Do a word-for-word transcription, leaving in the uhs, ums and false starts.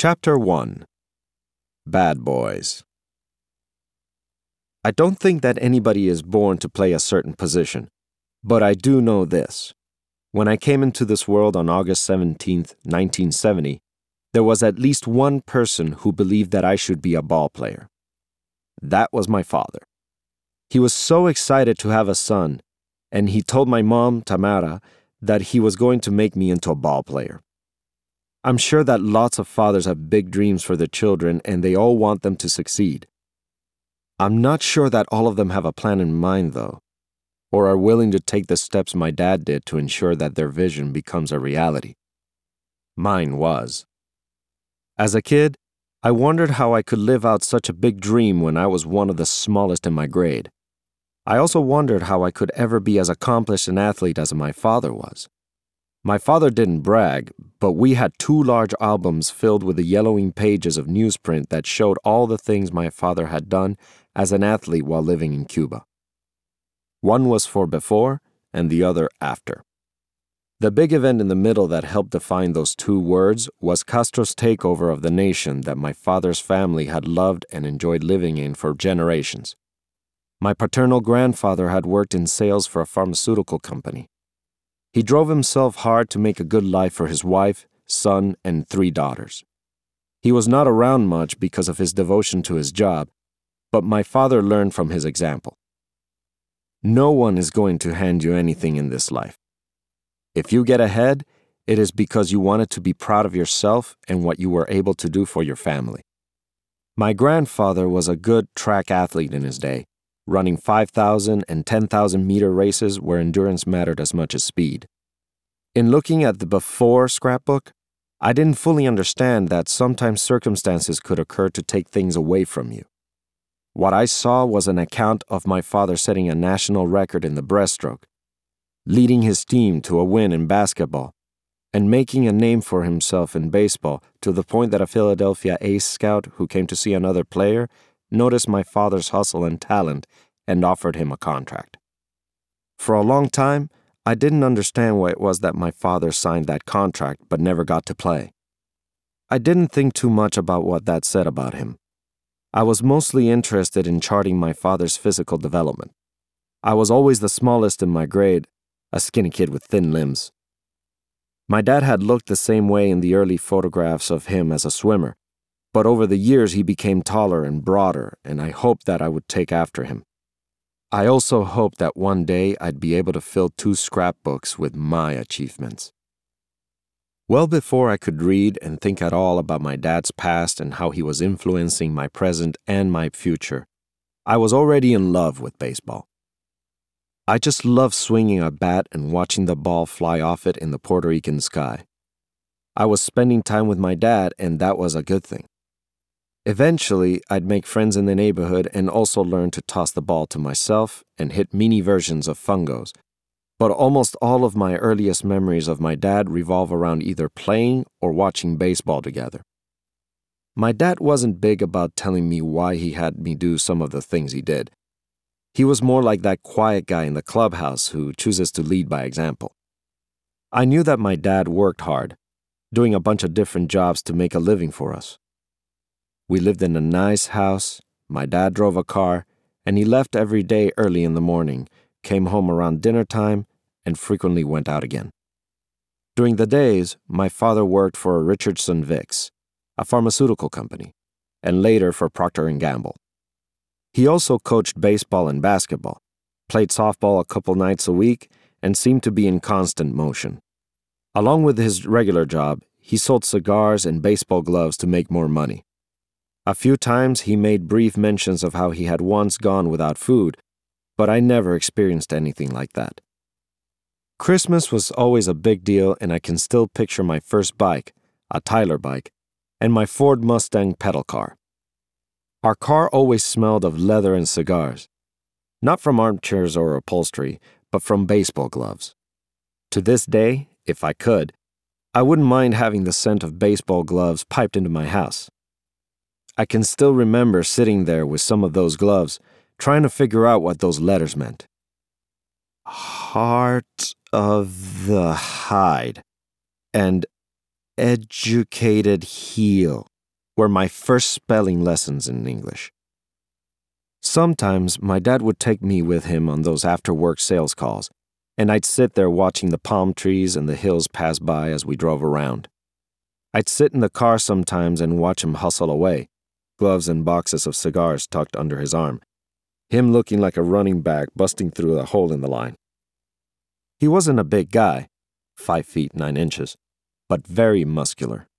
Chapter one. Bad Boys. I don't think that anybody is born to play a certain position, but I do know this. When I came into this world on August seventeenth, nineteen seventy, there was at least one person who believed that I should be a ball player. That was my father. He was so excited to have a son, and he told my mom, Tamara, that he was going to make me into a ball player. I'm sure that lots of fathers have big dreams for their children and they all want them to succeed. I'm not sure that all of them have a plan in mind, though, or are willing to take the steps my dad did to ensure that their vision becomes a reality. Mine was. As a kid, I wondered how I could live out such a big dream when I was one of the smallest in my grade. I also wondered how I could ever be as accomplished an athlete as my father was. My father didn't brag, but we had two large albums filled with the yellowing pages of newsprint that showed all the things my father had done as an athlete while living in Cuba. One was for before and the other after. The big event in the middle that helped define those two words was Castro's takeover of the nation that my father's family had loved and enjoyed living in for generations. My paternal grandfather had worked in sales for a pharmaceutical company. He drove himself hard to make a good life for his wife, son, and three daughters. He was not around much because of his devotion to his job, but my father learned from his example. No one is going to hand you anything in this life. If you get ahead, it is because you wanted to be proud of yourself and what you were able to do for your family. My grandfather was a good track athlete in his day, running five thousand and ten thousand meter races where endurance mattered as much as speed. In looking at the before scrapbook, I didn't fully understand that sometimes circumstances could occur to take things away from you. What I saw was an account of my father setting a national record in the breaststroke, leading his team to a win in basketball, and making a name for himself in baseball to the point that a Philadelphia ace scout who came to see another player noticed my father's hustle and talent and offered him a contract. For a long time, I didn't understand why it was that my father signed that contract but never got to play. I didn't think too much about what that said about him. I was mostly interested in charting my father's physical development. I was always the smallest in my grade, a skinny kid with thin limbs. My dad had looked the same way in the early photographs of him as a swimmer, but over the years he became taller and broader, and I hoped that I would take after him. I also hoped that one day I'd be able to fill two scrapbooks with my achievements. Well before I could read and think at all about my dad's past and how he was influencing my present and my future, I was already in love with baseball. I just loved swinging a bat and watching the ball fly off it in the Puerto Rican sky. I was spending time with my dad, and that was a good thing. Eventually, I'd make friends in the neighborhood and also learn to toss the ball to myself and hit mini versions of fungos. But almost all of my earliest memories of my dad revolve around either playing or watching baseball together. My dad wasn't big about telling me why he had me do some of the things he did. He was more like that quiet guy in the clubhouse who chooses to lead by example. I knew that my dad worked hard, doing a bunch of different jobs to make a living for us. We lived in a nice house, my dad drove a car, and he left every day early in the morning, came home around dinner time, and frequently went out again. During the days, my father worked for Richardson Vicks, a pharmaceutical company, and later for Procter and Gamble. He also coached baseball and basketball, played softball a couple nights a week, and seemed to be in constant motion. Along with his regular job, he sold cigars and baseball gloves to make more money. A few times he made brief mentions of how he had once gone without food, but I never experienced anything like that. Christmas was always a big deal, and I can still picture my first bike, a Tyler bike, and my Ford Mustang pedal car. Our car always smelled of leather and cigars, not from armchairs or upholstery, but from baseball gloves. To this day, if I could, I wouldn't mind having the scent of baseball gloves piped into my house. I can still remember sitting there with some of those gloves, trying to figure out what those letters meant. Heart of the hide and educated heel. were my first spelling lessons in English. Sometimes my dad would take me with him on those after-work sales calls, and I'd sit there watching the palm trees and the hills pass by as we drove around. I'd sit in the car sometimes and watch him hustle away, gloves and boxes of cigars tucked under his arm, him looking like a running back busting through a hole in the line. He wasn't a big guy, five feet nine inches, but very muscular.